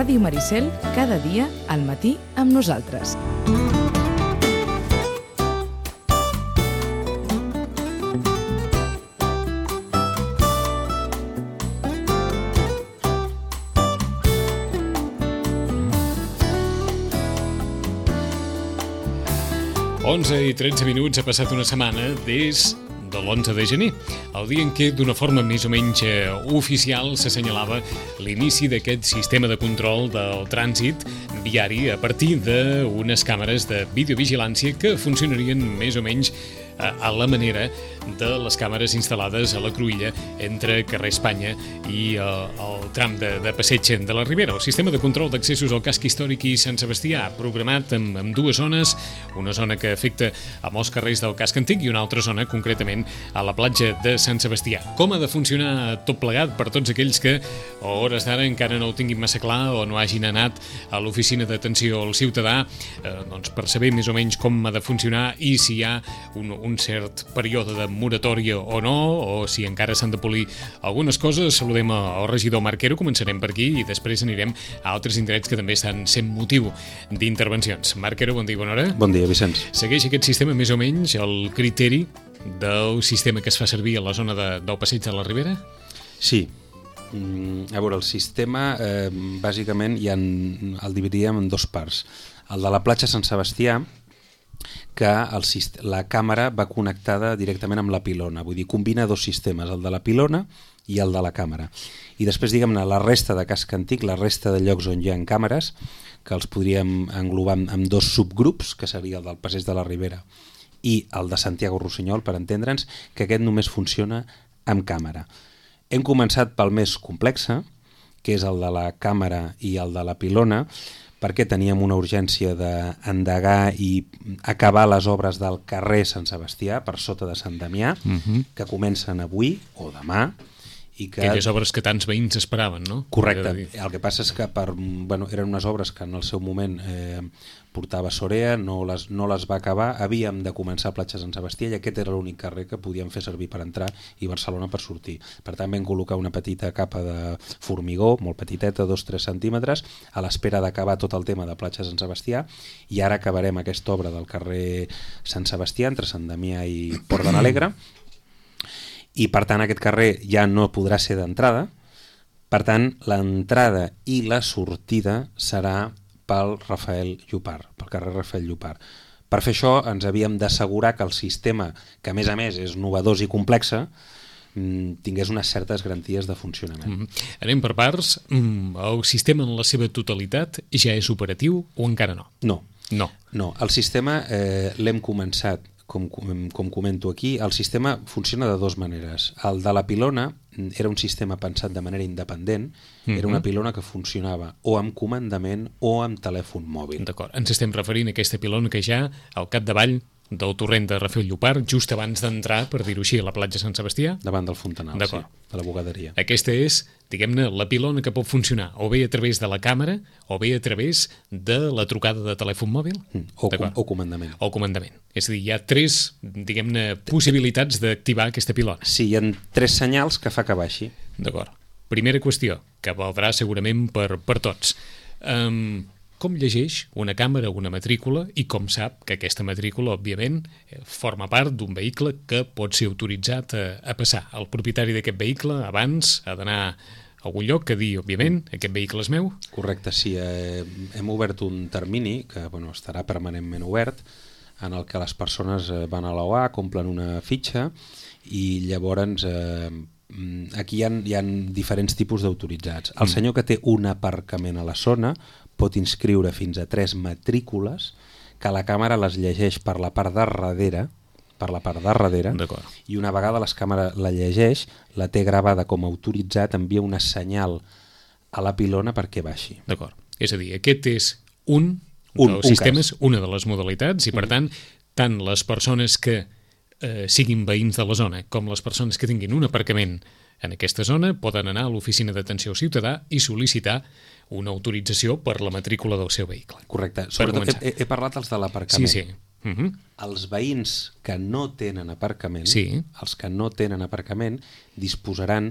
Ràdio Maricel, cada dia al matí amb nosaltres. i 13 minuts ha passat una setmana des de l'11 de gener, el dia en què d'una forma més o menys oficial s'assenyalava l'inici d'aquest sistema de control del trànsit viari a partir d'unes càmeres de videovigilància que funcionarien més o menys a la manera de les càmeres instal·lades a la cruïlla entre carrer Espanya i el tram de Passeig de la Ribera. El sistema de control d'accessos al casc històric i Sant Sebastià, programat amb dues zones, una zona que afecta a molts carrers del casc antic i una altra zona, concretament, a la platja de Sant Sebastià. Com ha de funcionar tot plegat per tots aquells que a hores d'ara encara no ho tinguin massa clar o no hagin anat a l'oficina d'atenció al ciutadà, doncs per saber més o menys com ha de funcionar i si hi ha un cert període de moratòria o no, o si encara s'han de polir algunes coses. Saludem al regidor Marquero, començarem per aquí i després anirem a altres indrets que també estan sent motiu d'intervencions. Marquero, bon dia, bona hora. Bon dia, Vicenç. Segueix aquest sistema més o menys el criteri del sistema que es fa servir a la zona del Passeig de la Ribera? Sí. A veure, el sistema, bàsicament, el dividiríem en dues parts. El de la platja Sant Sebastià, que la càmera va connectada directament amb la pilona, vull dir, combina dos sistemes, el de la pilona i el de la càmera. I després, diguem-ne, la resta de casc antic, la resta de llocs on hi ha càmeres, que els podríem englobar en dos subgrups, que seria el del Passeig de la Ribera i el de Santiago Rossinyol, per entendre'ns, que aquest només funciona amb càmera. Hem començat pel més complex, que és el de la càmera i el de la pilona, perquè teníem una urgència d'endegar i acabar les obres del carrer Sant Sebastià per sota de Sant Damià, que comencen avui o demà. Aquelles obres que tants veïns esperaven, no? Correcte. El que passa és que eren unes obres que en el seu moment portava Sorea, no les va acabar, havíem de començar a platja Sant Sebastià i aquest era l'únic carrer que podíem fer servir per entrar i Barcelona per sortir. Per tant vam col·locar una petita capa de formigó, molt petiteta, 2-3 centímetres, a l'espera d'acabar tot el tema de platja Sant Sebastià, i ara acabarem aquesta obra del carrer Sant Sebastià entre Sant Damià i Port de l'Alegre, i per tant aquest carrer ja no podrà ser d'entrada, per tant l'entrada i la sortida serà pel Rafael Llopart, pel carrer Rafael Llopart. Per fer això ens havíem d'assegurar que el sistema, que a més és novedós i complex, tingués unes certes garanties de funcionament. Anem per parts. El sistema en la seva totalitat ja és operatiu o encara no? No. El sistema l'hem començat, com comento aquí, el sistema funciona de dues maneres. El de la pilona era un sistema pensat de manera independent, era una pilona que funcionava o amb comandament o amb telèfon mòbil. D'acord, ens estem referint a aquesta pilona que ja al capdavall del torrent de Rafael Llopart, just abans d'entrar, per dir-ho així, a la platja Sant Sebastià. Davant del Fontanal, sí, de la bugaderia. Aquesta és, diguem-ne, la pilona que pot funcionar o bé a través de la càmera o bé a través de la trucada de telèfon mòbil. O comandament. O comandament. És a dir, hi ha tres, diguem-ne, possibilitats d'activar aquesta pilona. Sí, hi ha tres senyals que fa que baixi. D'acord. Primera qüestió, que valdrà segurament per tots. Com llegeix una càmera una matrícula i com sap que aquesta matrícula, òbviament, forma part d'un vehicle que pot ser autoritzat a passar. El propietari d'aquest vehicle abans ha d'anar a algun lloc que dir, òbviament, aquest vehicle és meu? Correcte, sí. Hem obert un termini que estarà permanentment obert, en el que les persones van a l'OA, complen una fitxa i llavors aquí hi ha diferents tipus d'autoritzats. El senyor que té un aparcament a la zona pot inscriure fins a 3 matrícules que la càmera les llegeix per la part de darrere, i una vegada la càmera la llegeix, la té gravada com a autoritzat, envia una senyal a la pilona perquè baixi. D'acord. És a dir, aquest és un dels sistemes, una de les modalitats, i per tant les persones que siguin veïns de la zona com les persones que tinguin un aparcament en aquesta zona poden anar a l'oficina d'atenció al ciutadà i sol·licitar una autorització per la matrícula del seu vehicle. Correcte. Sobretot he parlat dels de l'aparcament. Sí. Els veïns que no tenen aparcament, sí, els que no tenen aparcament disposaran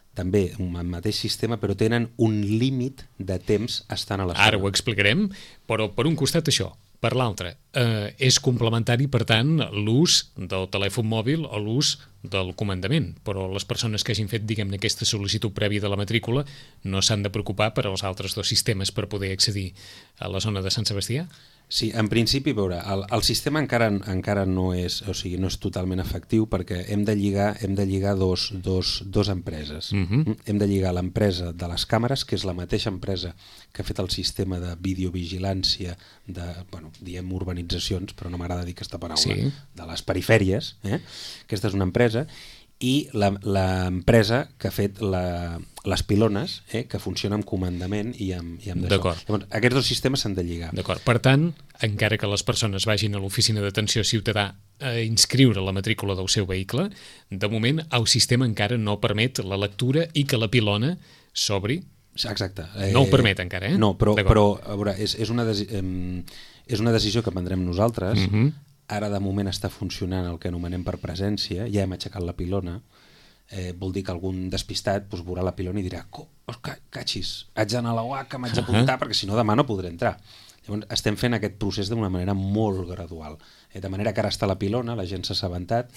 també un mateix sistema, però tenen un límit de temps estant a la zona. Ara ho explicarem, però per un costat això, per l'altre, és complementari, per tant, l'ús del telèfon mòbil o l'ús del comandament, però les persones que hagin fet, diguem-ne, aquesta sol·licitud prèvia de la matrícula no s'han de preocupar per als altres dos sistemes per poder accedir a la zona de Sant Sebastià? Sí, en principi, veure, el sistema encara no és, o sigui, no és totalment efectiu perquè hem de lligar dos empreses. Hem de lligar l'empresa de les càmeres, que és la mateixa empresa que ha fet el sistema de videovigilància de, bueno, diem urbanitzacions, però no m'agrada dir aquesta paraula, sí, de les perifèries, aquesta és una empresa, i l'empresa que ha fet les pilones, que funciona amb comandament i amb d'això. Llavors, aquests dos sistemes s'han de lligar. D'acord. Per tant, encara que les persones vagin a l'oficina d'atenció ciutadà a inscriure la matrícula del seu vehicle, de moment el sistema encara no permet la lectura i que la pilona s'obri. Exacte. No ho permet encara, eh? No, però a veure, és una decisió que prendrem nosaltres. Ara de moment està funcionant el que anomenem per presència, ja hem aixecat la pilona, vol dir que algun despistat veurà la pilona i dirà catxis, haig d'anar a la UAC, m'haig d'apuntar perquè si no demà no podré entrar. Llavors estem fent aquest procés d'una manera molt gradual, de manera que ara està la pilona, la gent s'ha assabentat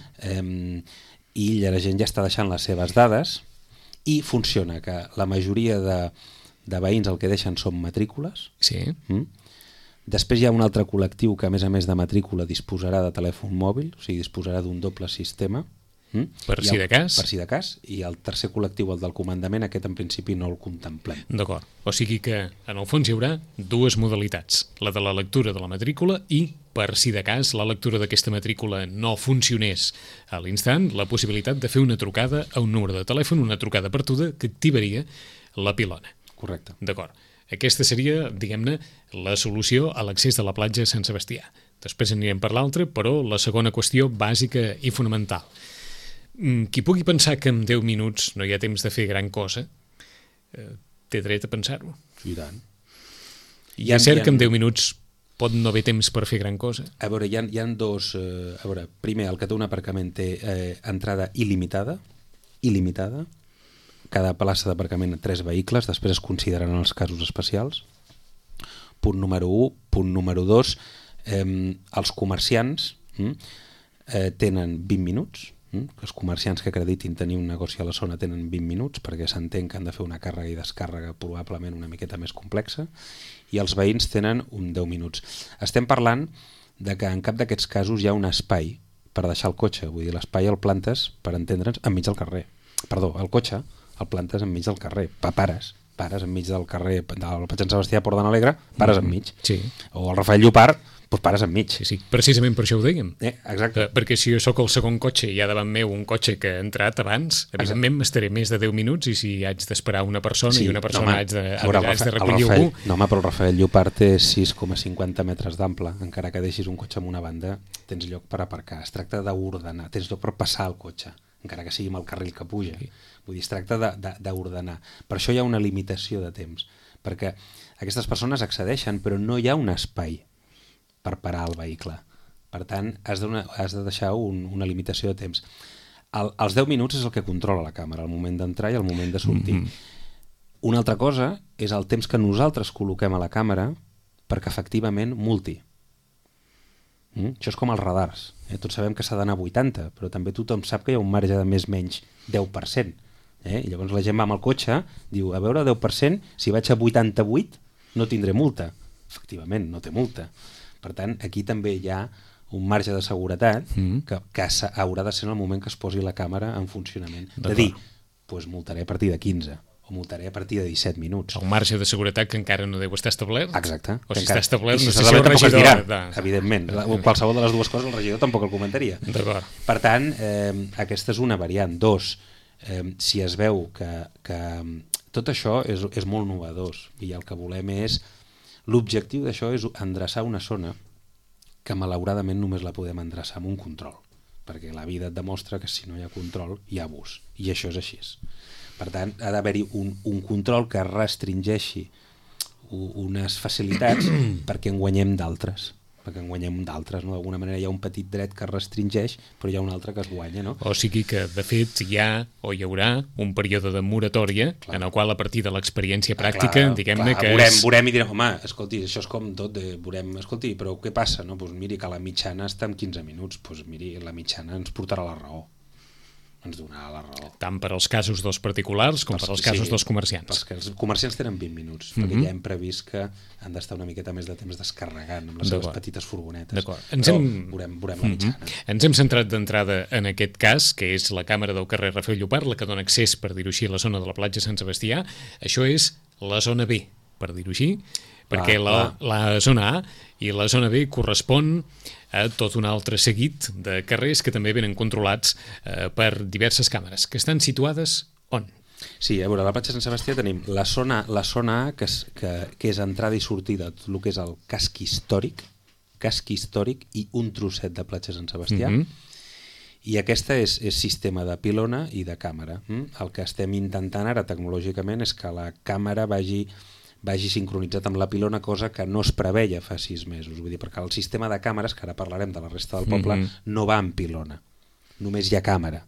i la gent ja està deixant les seves dades i funciona, que la majoria de veïns el que deixen són matrícules. Sí. Després hi ha un altre col·lectiu que a més de matrícula disposarà de telèfon mòbil, o sigui, disposarà d'un doble sistema. Per si de cas. Per si de cas. I el tercer col·lectiu, el del comandament, aquest en principi no el contemplem. D'acord. O sigui que en el fons hi haurà dues modalitats, la de la lectura de la matrícula i, per si de cas la lectura d'aquesta matrícula no funcionés a l'instant, la possibilitat de fer una trucada a un número de telèfon, una trucada perduda que activaria la pilona. Correcte. D'acord. Aquesta seria, diguem-ne, la solució a l'accés de la platja de Sant Sebastià. Després anirem per l'altra, però la segona qüestió bàsica i fonamental. Qui pugui pensar que en 10 minuts no hi ha temps de fer gran cosa, té dret a pensar-ho. I tant. I és cert que en 10 minuts pot no haver temps per fer gran cosa? A veure, hi ha dos... A veure, primer, el que té un aparcament té entrada il·limitada, cada plaça d'aparcament 3 vehicles, després es consideraran els casos especials. Punt número 1. Punt número 2, els comerciants tenen 20 minuts, els comerciants que acreditin tenir un negoci a la zona tenen 20 minuts perquè s'entén que han de fer una càrrega i descàrrega probablement una miqueta més complexa, i els veïns tenen 10 minuts. Estem parlant de que en cap d'aquests casos hi ha un espai per deixar el cotxe, vull dir, l'espai el plantes, per entendre'ns, enmig del carrer. Perdó, el cotxe el plantes enmig del carrer, pares enmig del carrer del Platja Sant Sebastià, Port de n'Alegre, pares enmig. Sí. O el Rafael Llopart, doncs pares enmig. Sí, precisament per això ho dèiem. Exacte. Perquè si jo sóc el segon cotxe i hi ha davant meu un cotxe que ha entrat abans, evidentment m'estaré més de 10 minuts i si haig d'esperar una persona i una persona haig de recollir algú... No, home, però el Rafael Llopart té 6,50 metres d'ample, encara que deixis un cotxe en una banda, tens lloc per aparcar. Es tracta d'ordenar, tens lloc per passar el cotxe, encara que sigui amb el carril que puja. Vull dir, es tracta d'ordenar. Per això hi ha una limitació de temps, perquè aquestes persones accedeixen, però no hi ha un espai per parar el vehicle. Per tant, has de deixar una limitació de temps. Els 10 minuts és el que controla la càmera, el moment d'entrar i el moment de sortir. Una altra cosa és el temps que nosaltres col·loquem a la càmera perquè efectivament multi. Això és com els radars. Tots sabem que s'ha d'anar a 80, però també tothom sap que hi ha un marge de més-menys 10%. I llavors la gent va amb el cotxe, diu, a veure, 10%, si vaig a 88 no tindré multa. Efectivament, no té multa. Per tant, aquí també hi ha un marge de seguretat que haurà de ser en el moment que es posi la càmera en funcionament. De dir, doncs multaré a partir de 15 o multaré a partir de 17 minuts. El marge de seguretat que encara no deu estar establert? Exacte. O si està establert, no sé si el regidor... Evidentment, qualsevol de les dues coses el regidor tampoc el comentaria. D'acord. Per tant, aquesta és una variant. 2, si es veu que tot això és molt novedós i el que volem és... L'objectiu d'això és endreçar una zona que malauradament només la podem endreçar amb un control, perquè la vida et demostra que si no hi ha control hi ha abús, i això és així. Per tant, ha d'haver-hi un control que restringeixi unes facilitats perquè en guanyem d'altres. perquè en guanyem d'altres, no? D'alguna manera hi ha un petit dret que es restringeix, però hi ha un altre que es guanya, no? O sigui que, de fet, hi ha o hi haurà un període de moratòria en el qual, a partir de l'experiència pràctica, diguem-ne que veurem i direm, home, escolti, això és com tot, veurem, escolti, però què passa? No? Pues miri, que la mitjana està en 15 minuts, pues miri, la mitjana ens portarà la raó. Ens donarà la raó. Tant per als casos dels particulars com per als casos dels comerciants. Perquè els comerciants tenen 20 minuts, perquè ja hem previst que han d'estar una miqueta més de temps descarregant amb les seves petites furgonetes. D'acord. Veurem la mitjana. Ens hem centrat d'entrada en aquest cas, que és la càmera del carrer Rafael Llopart, la que dona accés, per dir-ho així, a la zona de la platja Sant Sebastià. Això és la zona B, per dir-ho així, perquè la zona A i la zona B correspon a tot un altre seguit de carrers que també venen controlats per diverses càmeres, que estan situades on? Sí, a veure, a la platja Sant Sebastià tenim la zona A, que és entrada i sortida, tot el que és el casc històric i un trosset de platja Sant Sebastià, i aquesta és sistema de pilona i de càmera. El que estem intentant ara tecnològicament és que la càmera vagi sincronitzat amb la pilona, cosa que no es preveia fa 6 mesos. Vull dir, perquè el sistema de càmeres, que ara parlarem de la resta del poble, no va amb pilona. Només hi ha càmera.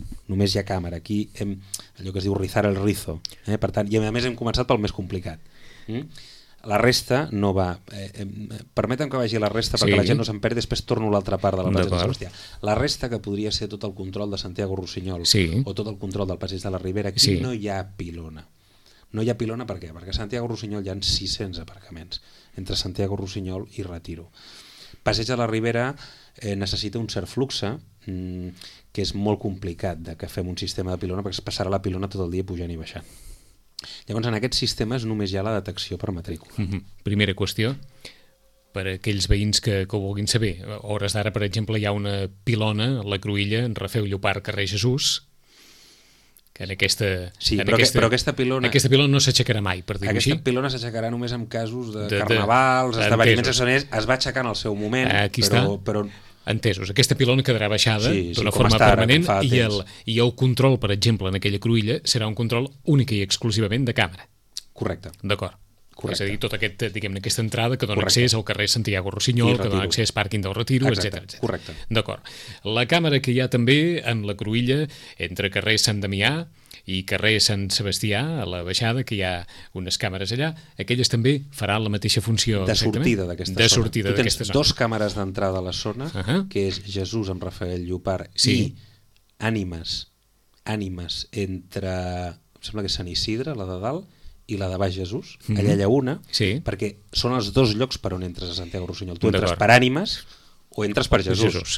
Aquí allò que es diu rizar el rizo. Per tant, i a més hem començat pel més complicat. La resta no va... Permetem que vagi a la resta perquè la gent no se'n perdi, després torno a l'altra part de la platja de Sant Sebastià. La resta, que podria ser tot el control de Santiago Rossinyol o tot el control del passeig de la Ribera, aquí no hi ha pilona. No hi ha pilona per què? Perquè a Santiago Rossinyol hi ha 600 aparcaments entre Santiago Rossinyol i Retiro. Passeig de la Ribera necessita un cert flux que és molt complicat que fem un sistema de pilona, perquè es passarà la pilona tot el dia pujant i baixant. Llavors en aquests sistemes només hi ha la detecció per matrícula. Primera qüestió, per a aquells veïns que ho vulguin saber. A hores d'ara, per exemple, hi ha una pilona a la Cruïlla, en Rafael Llopart, carrer Jesús, que en aquesta... però aquesta pilona... Aquesta pilona no s'aixecarà mai, per dir-ho així. Aquesta pilona s'aixecarà només en casos de carnavals, esdeveniments extraordinaris. Es va aixecar en el seu moment, però... Entesos. Aquesta pilona quedarà baixada d'una forma permanent i el control, per exemple, en aquella Cruïlla, serà un control únic i exclusivament de càmera. Correcte. D'acord. És a dir, tota aquesta entrada que dona accés al carrer Santiago Rossinyol, que dona accés al pàrquing del Retiro, etc. Correcte. D'acord. La càmera que hi ha també en la Cruïlla, entre carrer Sant Damià i carrer Sant Sebastià, a la baixada, que hi ha unes càmeres allà, aquelles també faran la mateixa funció. De sortida d'aquesta zona. De sortida d'aquesta zona. Tu tens 2 càmeres d'entrada a la zona, que és Jesús amb Rafael Llopart i ànimes entre, em sembla que és Sant Isidre, la de dalt, i la de Baix Jesús, allà hi ha una, perquè són els 2 llocs per on entres a Santiago Rossinyol. Tu entres per ànimes o entres per Jesús.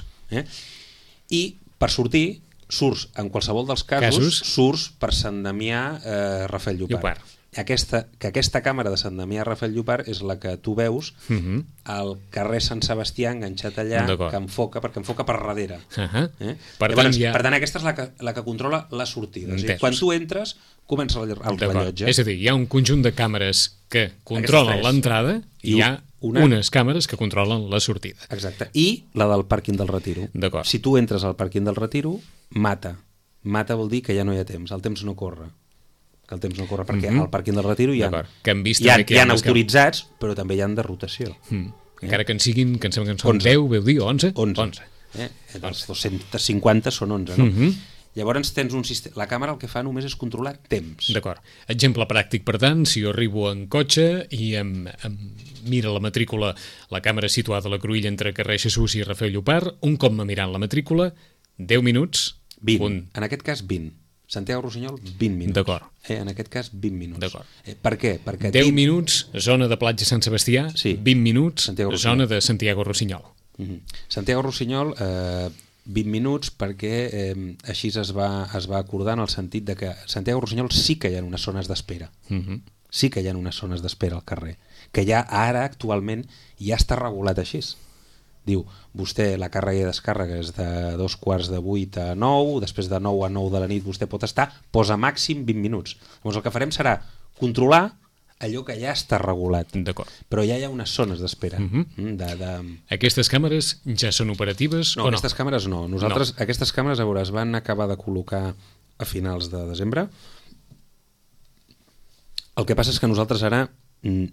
I per sortir, surts, en qualsevol dels casos, surts per Sant Damià, Rafael Llopart. Aquesta càmera de Sant Damià Rafael Llopart és la que tu veus al carrer Sant Sebastià enganxat allà, que enfoca, perquè enfoca per darrere. Per tant, aquesta és la que controla la sortida. Quan tu entres, comença el rellotge. És a dir, hi ha un conjunt de càmeres que controlen l'entrada i hi ha unes càmeres que controlen la sortida. Exacte. I la del pàrquing del Retiro. Si tu entres al pàrquing del Retiro, mata. Mata vol dir que ja no hi ha temps, el temps no corre. Perquè al pàrquing del Retiro hi ha autoritzats, però també hi ha de rotació. Encara que en siguin, que en sembla que en són 10, veu dir, 11? 11. Els 250 són 11, no? Llavors tens un sistema... La càmera el que fa només és controlar temps. D'acord. Exemple pràctic, per tant, si jo arribo en cotxe i em mira la matrícula, la càmera situada a la Cruïlla entre carrer Jesús i Rafael Llopart, un cop me mirant la matrícula, 10 minuts... 20. En aquest cas, 20. Santiago Rossinyol, 20 minuts. D'acord. En aquest cas, 20 minuts. D'acord. Per què? Perquè 10 minuts, zona de platja Sant Sebastià, 20 minuts, zona de Santiago Rossinyol. Santiago Rossinyol, 20 minuts, perquè així es va acordar en el sentit de que a Santiago Rossinyol sí que hi ha unes zones d'espera. Sí que hi ha unes zones d'espera al carrer. Que ja ara, actualment, ja està regulat així. Diu, vostè la càrrega i descàrrega és de 7:45 a 9, després de 9 a 9 de la nit vostè pot estar, posa màxim 20 minuts. Llavors el que farem serà controlar allò que ja està regulat. D'acord. Però ja hi ha unes zones d'espera. Aquestes càmeres ja són operatives o no? Aquestes càmeres no. Aquestes càmeres, a veure, es van acabar de col·locar a finals de desembre. El que passa és que nosaltres ara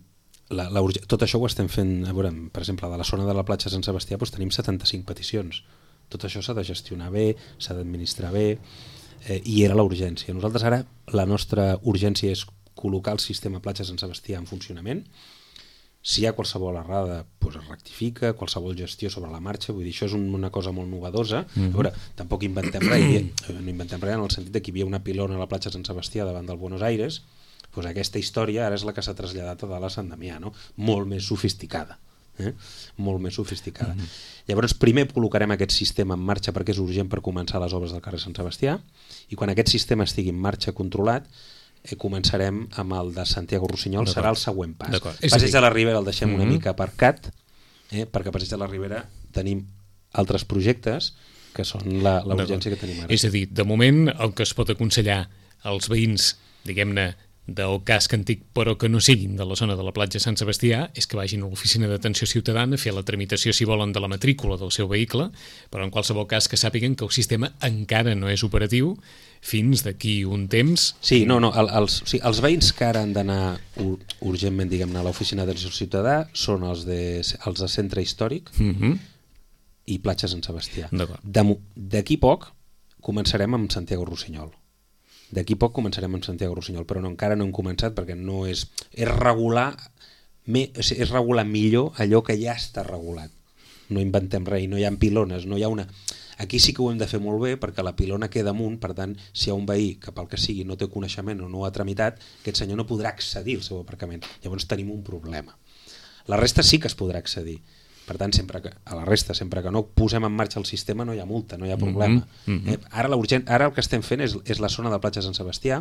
tot això ho estem fent, a veure, per exemple, de la zona de la platja Sant Sebastià doncs tenim 75 peticions. Tot això s'ha de gestionar bé, s'ha d'administrar bé, i era la urgència. Nosaltres ara, la nostra urgència és col·locar el sistema platja Sant Sebastià en funcionament. Si hi ha qualsevol errada, doncs es rectifica, qualsevol gestió sobre la marxa, vull dir, això és una cosa molt novedosa. A veure, tampoc inventem res, no inventem res en el sentit que hi havia una pilona a la platja Sant Sebastià davant del Buenos Aires, doncs aquesta història ara és la que s'ha traslladat a dalt a Sant Damià, no? Molt més sofisticada. Molt més sofisticada. Llavors, primer col·locarem aquest sistema en marxa perquè és urgent per començar les obres del carrer Sant Sebastià, i quan aquest sistema estigui en marxa controlat, començarem amb el de Santiago Rossinyol, serà el següent pas. Passeig de la Ribera el deixem una mica aparcat, perquè a Passeig de la Ribera tenim altres projectes que són la urgència que tenim ara. És a dir, de moment el que es pot aconsellar als veïns, diguem-ne, del casc antic, però que no siguin de la zona de la platja Sant Sebastià, és que vagin a l'oficina d'atenció ciutadana a fer la tramitació, si volen, de la matrícula del seu vehicle, però en qualsevol cas que sàpiguen que el sistema encara no és operatiu fins d'aquí un temps. Sí, els veïns que ara han d'anar urgentment, diguem-ne, a l'oficina d'atenció ciutadà són els de centre històric i platja Sant Sebastià. D'aquí poc començarem amb Santiago Rossinyol. D'aquí poc començarem amb Santiago Rossinyol, però encara no hem començat perquè no és regular millor allò que ja està regulat. No inventem res, no hi ha pilones, no hi ha una... Aquí sí que ho hem de fer molt bé perquè la pilona queda amunt, per tant, si hi ha un veí que pel que sigui no té coneixement o no ho ha tramitat, aquest senyor no podrà accedir al seu aparcament. Llavors tenim un problema. La resta sí que es podrà accedir. Per tant, sempre que no posem en marxa el sistema no hi ha multa, no hi ha problema. Ara el que estem fent és la zona de platja Sant Sebastià.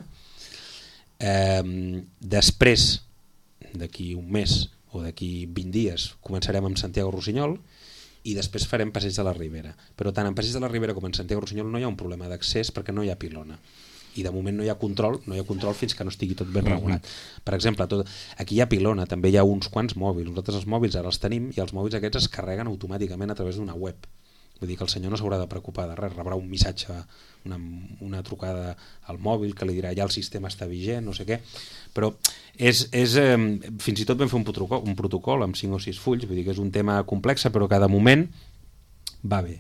Després, d'aquí un mes o d'aquí 20 dies, començarem amb Santiago Rossinyol i després farem Passeig de la Ribera. Però tant en Passeig de la Ribera com en Santiago Rossinyol no hi ha un problema d'accés perquè no hi ha pilona. I de moment no hi ha control fins que no estigui tot ben regulat. Per exemple, aquí hi ha pilona, també hi ha uns quants mòbils. Nosaltres els mòbils ara els tenim i els mòbils aquests es carreguen automàticament a través d'una web. Vull dir que el senyor no s'haurà de preocupar de res, rebrà un missatge, una trucada al mòbil que li dirà ja el sistema està vigent, no sé què. Però fins i tot vam fer un protocol amb 5 o 6 fulls, vull dir que és un tema complex, però que de moment va bé.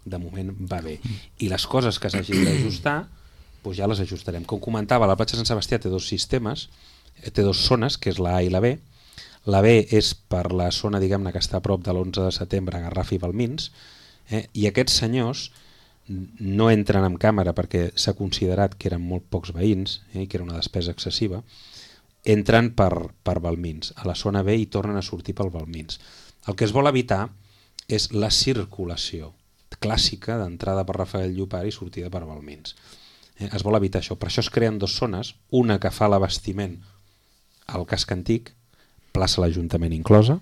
I les coses que s'hagin d'ajustar doncs ja les ajustarem. Com comentava, la platja Sant Sebastià té 2 sistemes, té 2 zones, que és la A i la B. La B és per la zona, diguem-ne, que està a prop de l'11 de setembre, Garraf i Balmins, i aquests senyors no entren amb càmera perquè s'ha considerat que eren molt pocs veïns i que era una despesa excessiva, entren per Balmins, a la zona B, i tornen a sortir pel Balmins. El que es vol evitar és la circulació clàssica d'entrada per Rafael Llopart i sortida per Balmins. Es vol evitar això. Per això es creen 2 zones, una que fa l'abastiment al casc antic, plaça l'Ajuntament inclosa,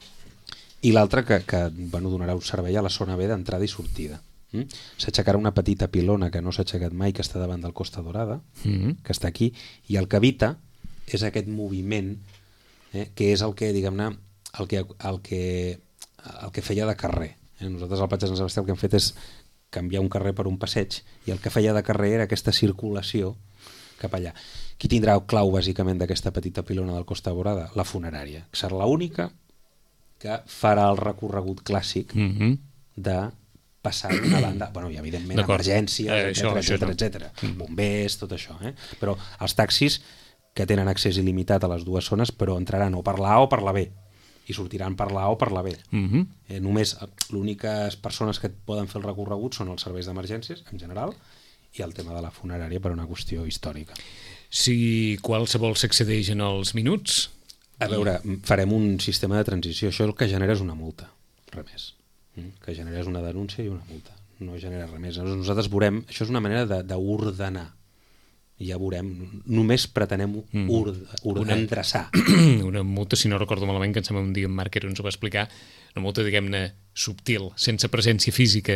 i l'altra que donarà un servei a la zona B d'entrada i sortida. S'aixecarà una petita pilona que no s'ha aixecat mai, que està davant del Costa Dorada, que està aquí, i el que evita és aquest moviment, que és el que, diguem-ne, el que feia de carrer. Nosaltres al Platja Sant Sebastià el que hem fet és canviar un carrer per un passeig, i el que feia de carrer era aquesta circulació cap allà. Qui tindrà el clau bàsicament d'aquesta petita pilona del Costa Dorada? La funerària, que serà l'única que farà el recorregut clàssic de passar d'una banda, i evidentment emergències, etcètera, bombers, tot això, però els taxis que tenen accés il·limitat a les 2 zones, però entraran o per la A o per la B, i sortiran per la A o per la B. Només l'úniques persones que poden fer el recorregut són els serveis d'emergències en general i el tema de la funerària per una qüestió històrica. Si qualsevol s'accedeix en els minuts... A veure, farem un sistema de transició. Això el que genera és una multa, res més. Que genera és una denúncia i una multa. No genera res més. Nosaltres veurem... Això és una manera d'ordenar. Ja veurem, només pretenem endreçar. Una multa, si no recordo malament, que em sembla un dia en Marc ens ho va explicar, una multa, diguem-ne, subtil, sense presència física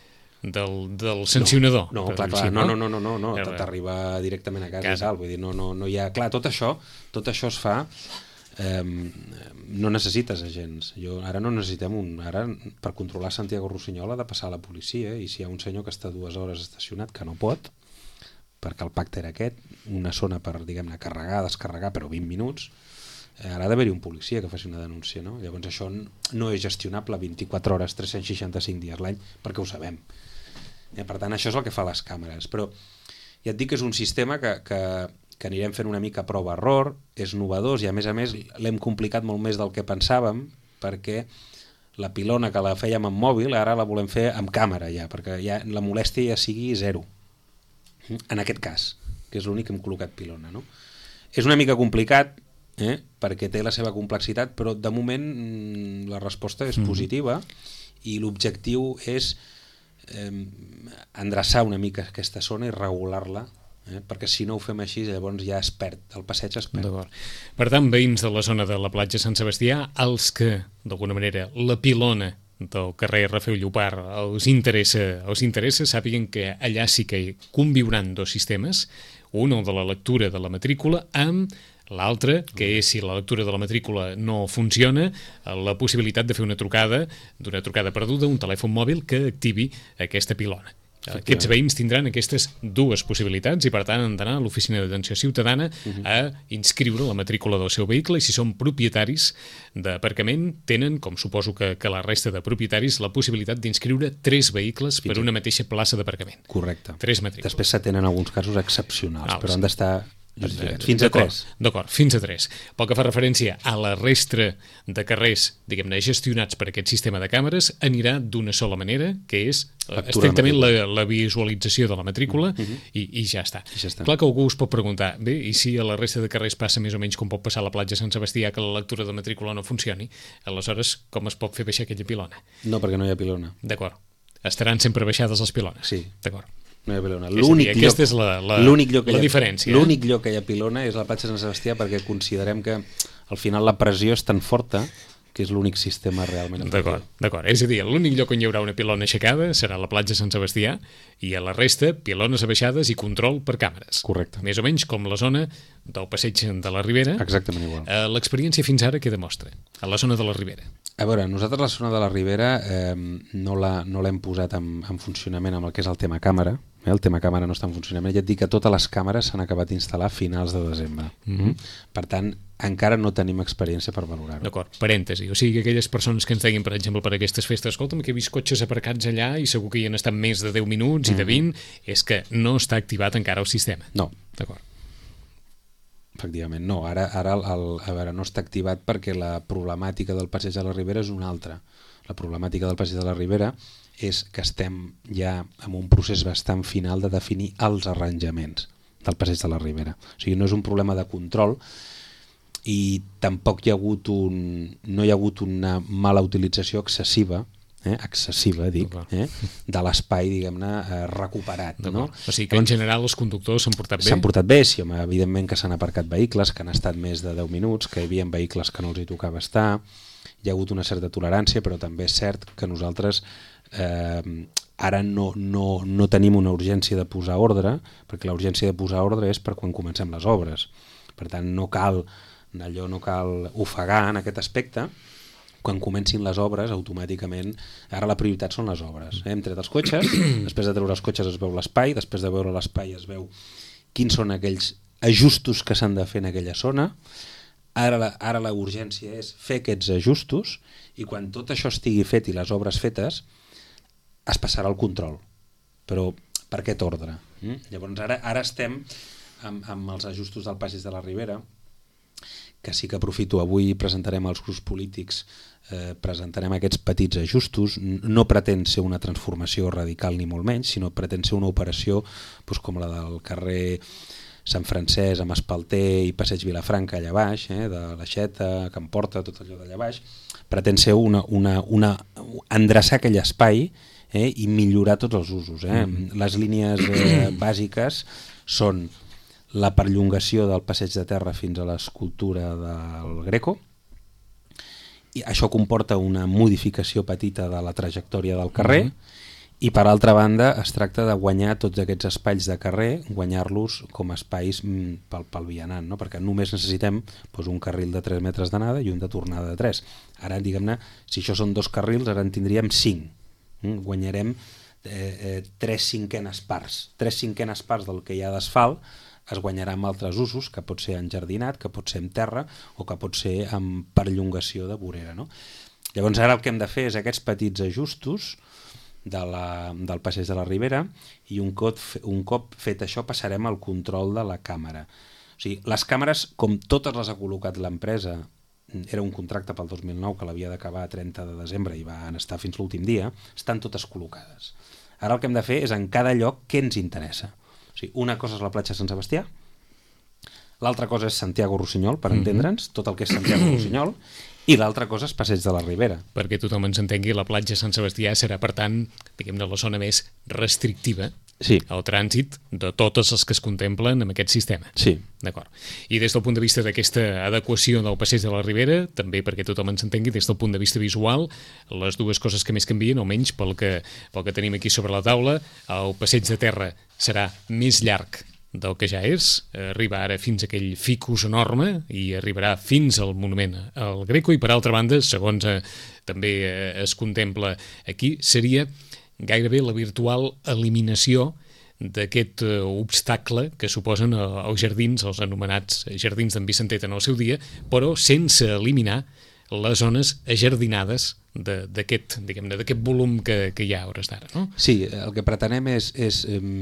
del sancionador. No, t'arriba directament a casa i tal, vull dir, no hi ha... Clar, tot això es fa... no necessites agents. Ara no necessitem ara per controlar Santiago Rossinyol ha de passar a la policia, i si hi ha un senyor que està 2 hores estacionat que no pot, perquè el pacte era aquest, una zona per, diguem-ne, carregar, descarregar, però 20 minuts, ara ha d'haver-hi un policia que faci una denúncia, no? Llavors això no és gestionable 24 hores, 365 dies l'any, perquè ho sabem. Per tant, això és el que fa les càmeres. Però ja et dic que és un sistema que anirem fent una mica prova-error, és novedós i a més l'hem complicat molt més del que pensàvem, perquè la pilona que la fèiem amb mòbil ara la volem fer amb càmera ja, perquè ja la molèstia ja sigui zero. En aquest cas, que és l'únic que hem col·locat pilona, no? És una mica complicat, perquè té la seva complexitat, però de moment la resposta és positiva i l'objectiu és endreçar una mica aquesta zona i regular-la, perquè si no ho fem així llavors ja es perd, el passeig es perd. Per tant, veïns de la zona de la platja Sant Sebastià, els que d'alguna manera la pilona del carrer Rafeu Llopart els interessa, sàpiguen que allà sí que conviuran dos sistemes, un el de la lectura de la matrícula amb l'altre, que és si la lectura de la matrícula no funciona, la possibilitat de fer una trucada perduda, un telèfon mòbil que activi aquesta pilona. Aquests veïns tindran aquestes dues possibilitats i per tant han d'anar a l'oficina d'atenció ciutadana a inscriure la matrícula del seu vehicle i si són propietaris d'aparcament tenen, com suposo que la resta de propietaris, la possibilitat d'inscriure 3 vehicles per una mateixa plaça d'aparcament. Correcte. 3 matrícules. Després s'atenen alguns casos excepcionals, però han d'estar fins a 3. D'acord, fins a 3. Pel que fa referència a la resta de carrers, diguem-ne, gestionats per aquest sistema de càmeres, anirà d'una sola manera, que és estrictament la visualització de la matrícula i ja està. Clar que algú us pot preguntar, bé, i si a la resta de carrers passa més o menys com pot passar a la platja Sant Sebastià que la lectura de matrícula no funcioni, aleshores com es pot fer baixar aquella pilona? No, perquè no hi ha pilona. D'acord. Estaran sempre baixades les pilones? Sí. D'acord. No hi ha pilona. Aquesta és la diferència. L'únic lloc que hi ha pilona és la platja Sant Sebastià perquè considerem que al final la pressió és tan forta que és l'únic sistema realment. D'acord. És a dir, l'únic lloc on hi haurà una pilona aixecada serà la platja Sant Sebastià i a la resta pilones abaixades i control per càmeres. Correcte. Més o menys com la zona del passeig de la Ribera. Exactament igual. L'experiència fins ara què demostra? A la zona de la Ribera. A veure, nosaltres la zona de la Ribera no l'hem posat en funcionament amb el que és el tema càmera. El tema càmera no està en funcionament. Ja et dic que totes les càmeres s'han acabat d'instal·lar a finals de desembre. Per tant, encara no tenim experiència per valorar-ho. D'acord, parèntesi. O sigui que aquelles persones que ens deien, per exemple, per aquestes festes, escolta'm, que he vist cotxes aparcats allà i segur que hi han estat més de 10 minuts i de 20, és que no està activat encara el sistema. No. D'acord. Efectivament, no. Ara a veure, no està activat perquè la problemàtica del passeig de la Ribera és una altra. La problemàtica del passeig de la Ribera és que estem ja en un procés bastant final de definir els arranjaments del passeig de la Ribera. O sigui, no és un problema de control i tampoc no hi ha hagut una mala utilització excessiva, de l'espai, diguem-ne, recuperat. No? O sigui que en general els conductors s'han portat bé? S'han portat bé, sí, home, evidentment que s'han aparcat vehicles que han estat més de 10 minuts, que hi havia vehicles que no els hi tocava estar, hi ha hagut una certa tolerància, però també és cert que nosaltres ara no tenim una urgència de posar ordre, perquè la urgència de posar ordre és per quan comencem les obres. Per tant, no cal ofegar en aquest aspecte. Quan comencin les obres, automàticament, ara la prioritat són les obres. Hem tret els cotxes, després de treure els cotxes es veu l'espai, després de veure l'espai es veu quins són aquells ajustos que s'han de fer en aquella zona. Ara la urgència és fer aquests ajustos i quan tot això estigui fet i les obres fetes, es passarà al control. Però per aquest ordre? Llavors ara estem amb els ajustos del passeig de la Ribera, que sí que aprofito, avui presentarem als grups polítics, presentarem aquests petits ajustos. No pretén ser una transformació radical ni molt menys, sinó pretén ser una operació com la del carrer Sant Francesc amb Espalter i Passeig Vilafranca allà baix, de l'Aixeta, Can Porta, tot allò d'allà baix. Pretén ser endreçar aquell espai i millorar tots els usos. Les línies bàsiques són la perllongació del passeig de terra fins a l'escultura del Greco, i això comporta una modificació petita de la trajectòria del carrer, i per altra banda es tracta de guanyar tots aquests espais de carrer, guanyar-los com a espais pel vianant, no? Perquè només necessitem un carril de 3 metres d'anada i un de tornada de 3. Ara, diguem-ne, si això són 2 carrils, ara en tindríem 5. Guanyarem 3/5 parts. 3/5 parts del que hi ha d'asfalt es guanyarà amb altres usos, que pot ser enjardinat, que pot ser en terra o que pot ser amb perllongació de vorera, no? Llavors ara el que hem de fer és aquests petits ajustos del passeig de la Ribera i un cop fet això passarem al control de la càmera. O sigui, les càmeres, com totes les ha col·locat l'empresa, era un contracte pel 2009 que l'havia d'acabar a 30 de desembre i van estar fins l'últim dia, estan totes col·locades. Ara el que hem de fer és en cada lloc què ens interessa. O sigui, una cosa és la platja Sant Sebastià, l'altra cosa és Santiago Rossinyol, per entendre'ns, tot el que és Santiago Rossinyol, i l'altra cosa és Passeig de la Ribera. Perquè tothom ens entengui, la platja Sant Sebastià serà, per tant, diguem-ne, la zona més restrictiva al trànsit de totes les que es contemplen amb aquest sistema. Sí. D'acord. I des del punt de vista d'aquesta adequació del Passeig de la Ribera, també perquè tothom ens entengui, des del punt de vista visual, les dues coses que més canvien, almenys pel que tenim aquí sobre la taula, el passeig de terra serà més llarg del que ja és, arriba ara fins a aquell ficus enorme i arribarà fins al monument al Greco, i per altra banda, segons també es contempla aquí, seria gairebé la virtual eliminació d'aquest obstacle que suposen els jardins, els anomenats jardins d'en Vicentet en el seu dia, però sense eliminar les zones ajardinades d'aquest volum que hi ha a hores d'ara, no? Sí, el que pretenem és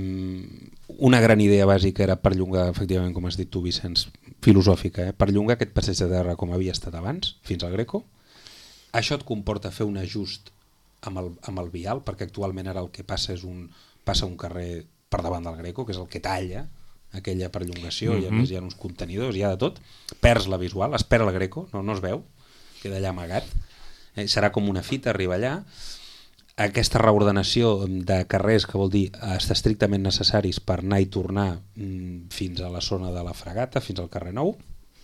una gran idea bàsica era perllongar, efectivament, com has dit tu, Vicenç, filosòfica, perllongar aquest passeig de terra com havia estat abans, fins al Greco. Això et comporta fer un ajust amb el vial, perquè actualment ara el que passa és passa un carrer per davant del Greco, que és el que talla aquella perllongació, i a més hi ha uns contenidors, hi ha de tot, perds la visual, es perd el Greco, no es veu, queda allà amagat, serà com una fita arribar allà. Aquesta reordenació de carrers, que vol dir estar estrictament necessaris per anar i tornar fins a la zona de la Fragata, fins al carrer Nou,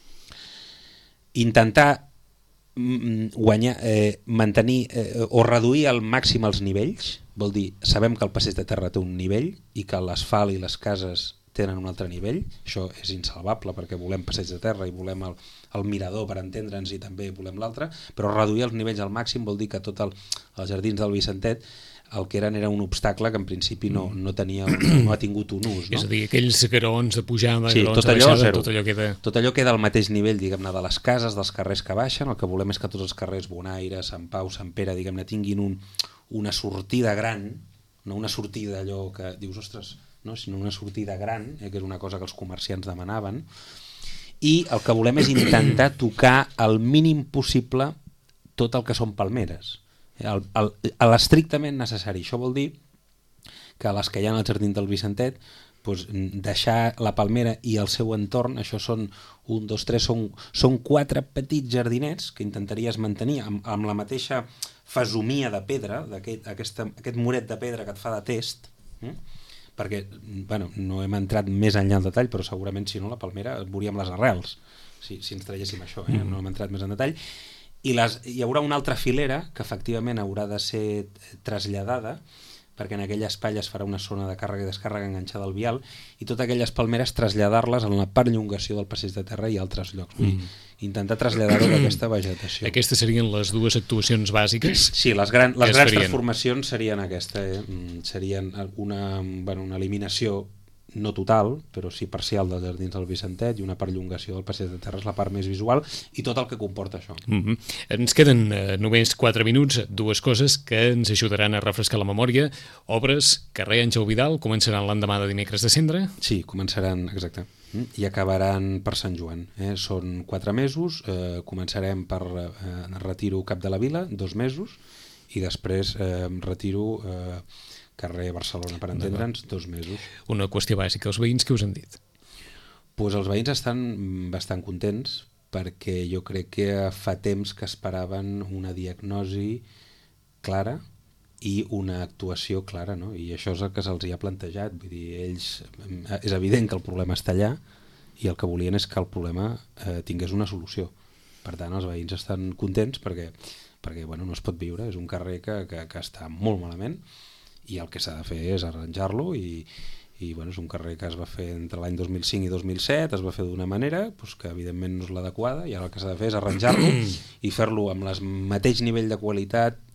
intentar mantenir o reduir al màxim els nivells, vol dir, sabem que el passeig de terra té un nivell i que l'asfalt i les cases tenen un altre nivell, això és insalvable perquè volem passeig de terra i volem el mirador, per entendre'ns, i també volem l'altre, però reduir els nivells al màxim vol dir que tot els jardins del Vicentet el que era un obstacle que en principi no ha tingut un ús, no? És a dir, aquells graons de pujada, sí, graons de baixada, tot allò queda al mateix nivell, diguem-ne, de les cases, dels carrers que baixen. El que volem és que tots els carrers Bonaire, Sant Pau, Sant Pere, diguem-ne, tinguin una sortida gran, no una sortida allò que dius, ostres, no? Sinó una sortida gran, que és una cosa que els comerciants demanaven, i el que volem és intentar tocar el mínim possible tot el que són palmeres, l'estrictament necessari. Això vol dir que les que hi ha al jardí del Vicentet, deixar la palmera i el seu entorn, això són 1, 2, 3, són 4 petits jardinets que intentaries mantenir amb la mateixa fesomia de pedra, aquest muret de pedra que et fa de test, perquè no hem entrat més enllà en detall, però segurament si no la palmera veuríem les arrels, si ens traiéssim això, no hem entrat més en detall. I hi haurà una altra filera que efectivament haurà de ser traslladada, perquè en aquell espai es farà una zona de càrrega i descàrrega enganxada al vial, i totes aquelles palmeres traslladar-les en la perllongació del passeig de terra i altres llocs. Intentar traslladar-ho d'aquesta vegetació. Aquestes serien les dues actuacions bàsiques? Sí, les grans transformacions serien aquestes. Serien una eliminació no total, però sí parcial dels jardins del Vicentet, i una perllongació del passeig de terra és la part més visual i tot el que comporta això. Ens queden només 4 minuts, dues coses que ens ajudaran a refrescar la memòria. Obres, carrer Àngel Vidal, començaran l'endemà de dimecres de Cendre? Sí, començaran, exacte, i acabaran per Sant Joan. Són 4 mesos, començarem per Retiro Cap de la Vila, 2 mesos, i després Retiro carrer Barcelona, per entendre'ns, 2 mesos. Una qüestió bàsica, els veïns què us han dit? Els veïns estan bastant contents, perquè jo crec que fa temps que esperaven una diagnosi clara i una actuació clara, no? I això és el que se'ls ha plantejat. Vull dir, ells, és evident que el problema està allà i el que volien és que el problema tingués una solució. Per tant, els veïns estan contents perquè no es pot viure, és un carrer que està molt malament, i el que s'ha de fer és arranjar-lo, i és un carrer que es va fer entre l'any 2005 i 2007, es va fer d'una manera que evidentment no és l'adequada, i ara el que s'ha de fer és arranjar-lo i fer-lo amb el mateix nivell de qualitat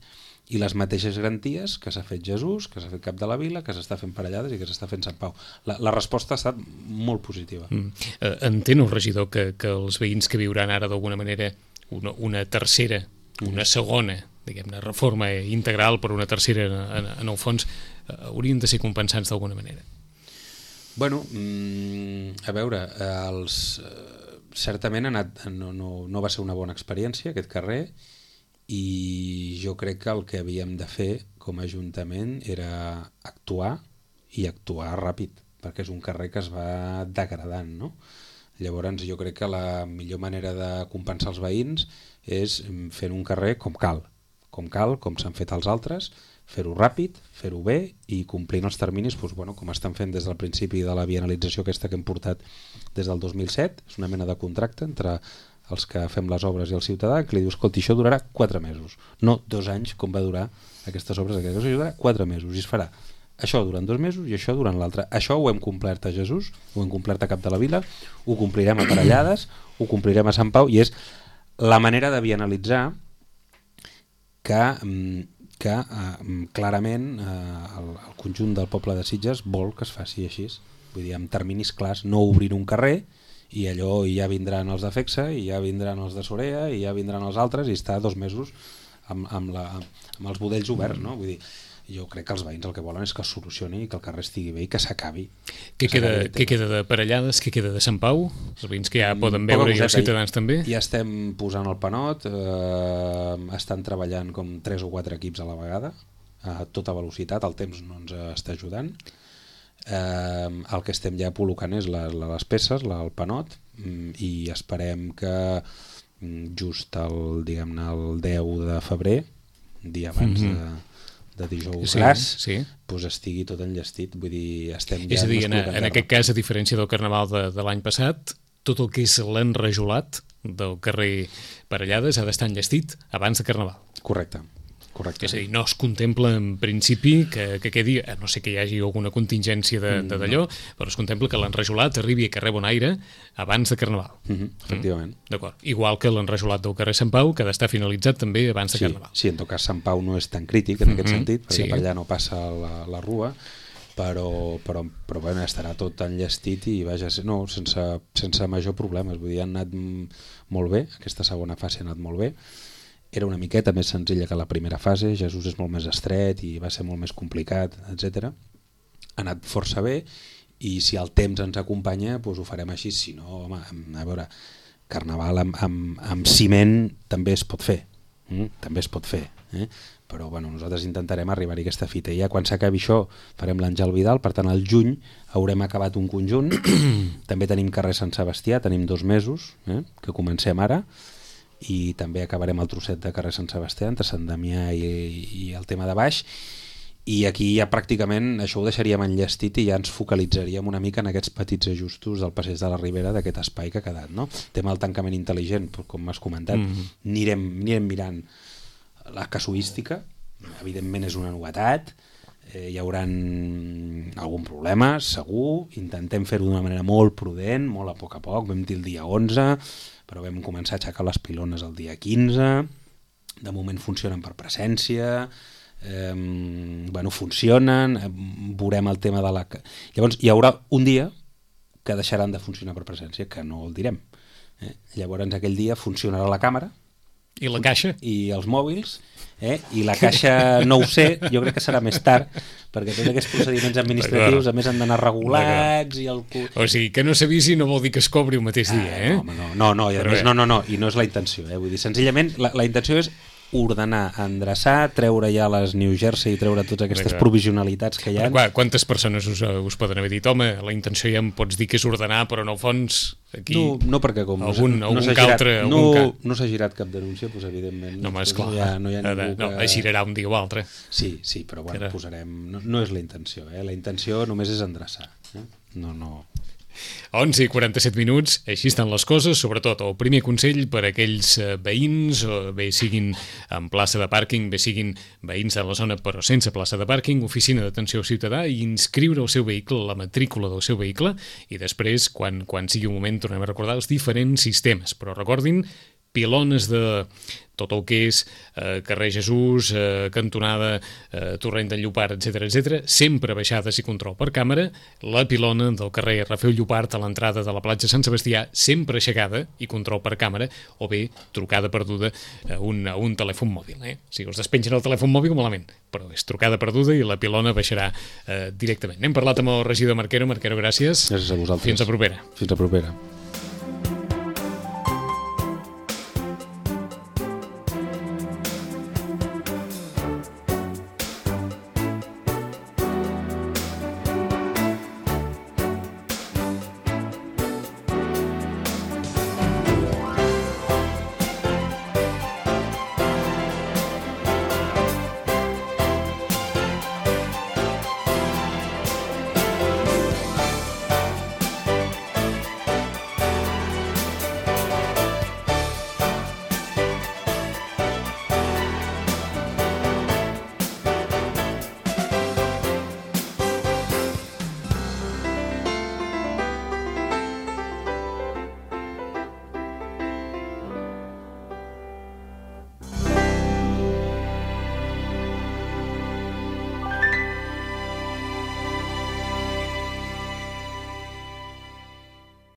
i les mateixes garanties que s'ha fet Jesús, que s'ha fet Cap de la Vila, que s'està fent Parellades i que s'està fent Sant Pau. La resposta ha estat molt positiva. Entén el regidor que els veïns que viuran ara d'alguna manera una tercera, una segona, diguem-ne, reforma integral per una tercera en el fons, haurien de ser compensats d'alguna manera. Bueno, a veure, certament no va ser una bona experiència aquest carrer, i jo crec que el que havíem de fer com a Ajuntament era actuar i actuar ràpid, perquè és un carrer que es va degradant, no? Llavors jo crec que la millor manera de compensar els veïns és fent un carrer com s'han fet els altres, fer-ho ràpid, fer-ho bé i complint els terminis, doncs, bueno, com estan fent des del principi de la bienalització aquesta que hem portat des del 2007, és una mena de contracte entre els que fem les obres i el ciutadà, que li diu, escolti, això durarà 4 mesos, no 2 anys com va durar aquestes obres, això durarà 4 mesos i es farà això durant 2 mesos i això durant l'altre. Això ho hem complert a Jesús, ho hem complert a Cap de la Vila, ho complirem a Parellades, ho complirem a Sant Pau, i és la manera de bienalitzar que clarament el conjunt del poble de Sitges vol que es faci així, vull dir, amb terminis clars, no obrir un carrer i allò ja vindran els de Fexa i ja vindran els de Sorea i ja vindran els altres i està 2 mesos amb els budells oberts, no? Vull dir, jo crec que els veïns el que volen és que es solucioni i que el carrer estigui bé i que s'acabi. Què queda de Parellades? Què queda de Sant Pau? Els veïns que ja poden veure i els ciutadans també? Ja estem posant el panot, estan treballant com 3 o 4 equips a la vegada, a tota velocitat, el temps no ens està ajudant. El que estem ja col·locant és les peces, el panot, i esperem que just el 10 de febrer, dia abans de dijous gras, doncs estigui tot enllestit. Vull dir, estem ja... És a dir, en aquest cas, a diferència del Carnaval de l'any passat, tot el que és l'enrajolat del carrer Parellades ha d'estar enllestit abans de Carnaval. Correcte. És a dir, no es contempla en principi que quedi, a no sé que hi hagi alguna contingència d'allò, però es contempla que l'enrajolat arribi a carrer Bonaire abans de Carnaval. Efectivament. D'acord. Igual que l'enrajolat del carrer Sant Pau, que ha d'estar finalitzat també abans de Carnaval. Sí, en tot cas Sant Pau no és tan crític en aquest sentit, perquè per allà no passa la rua, però bueno, estarà tot enllestit i vaja, no, sense major problemes. Vull dir, han anat molt bé, aquesta segona fase ha anat molt bé. Era una miqueta més senzilla que la primera fase, Jesús és molt més estret i va ser molt més complicat, etc. Ha anat força bé i si el temps ens acompanya doncs ho farem així, si no, home, a veure, Carnaval amb ciment també es pot fer, però bueno, nosaltres intentarem arribar-hi a aquesta fita i ja quan s'acabi això farem l'Àngel Vidal, per tant al juny haurem acabat un conjunt. També tenim carrer Sant Sebastià, tenim 2 mesos que comencem ara, i també acabarem el trosset de carrer Sant Sebastià entre Sant Damià i el tema de baix, i aquí ja pràcticament això ho deixaríem enllestit i ja ens focalitzaríem una mica en aquests petits ajustos del passeig de la Ribera, d'aquest espai que ha quedat, no? El tema del tancament intel·ligent, com m'has comentat, anirem mirant la casuística, evidentment és una novetat, hi haurà algun problema segur, intentem fer-ho d'una manera molt prudent, molt a poc, vam dir el dia 11, però vam començar a aixecar les pilones el dia 15, de moment funcionen per presència, funcionen, veurem el tema de la... Llavors hi haurà un dia que deixaran de funcionar per presència, que no el direm. Llavors aquell dia funcionarà la càmera, i la caixa? I els mòbils, i la caixa no ho sé, jo crec que serà més tard, perquè tots aquests procediments administratius a més han d'anar regulats i el... O sigui, que no s'avisi no vol dir que es cobri el mateix dia, No, i a més i no és la intenció, vull dir, senzillament la intenció és ordenar, endreçar, treure ja les New Jersey i treure totes aquestes provisionalitats que hi ha. Quantes persones us poden haver dit, home, la intenció ja em pots dir que és ordenar, però en el fons aquí... No, perquè com no s'ha girat cap denúncia, doncs evidentment no hi ha ningú que... es girarà un dia o altre. Sí, però bueno, posarem... No és la intenció, la intenció només és endreçar. No... 11:47, així estan les coses, sobretot el primer consell per a aquells veïns, bé siguin en plaça de pàrquing, bé siguin veïns de la zona però sense plaça de pàrquing, oficina d'atenció al ciutadà, i inscriure el seu vehicle, la matrícula del seu vehicle, i després, quan sigui un moment, tornem a recordar els diferents sistemes, però recordin pilones de tot el que és carrer Jesús, cantonada Torrent del Llopart, etc, sempre baixades i control per càmera. La pilona del carrer Rafel Llopart a l'entrada de la platja Sant Sebastià, sempre aixecada i control per càmera, o bé trucada perduda a un telèfon mòbil. Si us despengen el telèfon mòbil, malament, però és trucada perduda i la pilona baixarà directament. N'hem parlat amb el regidor Marquero. Marquero, gràcies. Gràcies a vosaltres. Fins la propera. Fins la propera.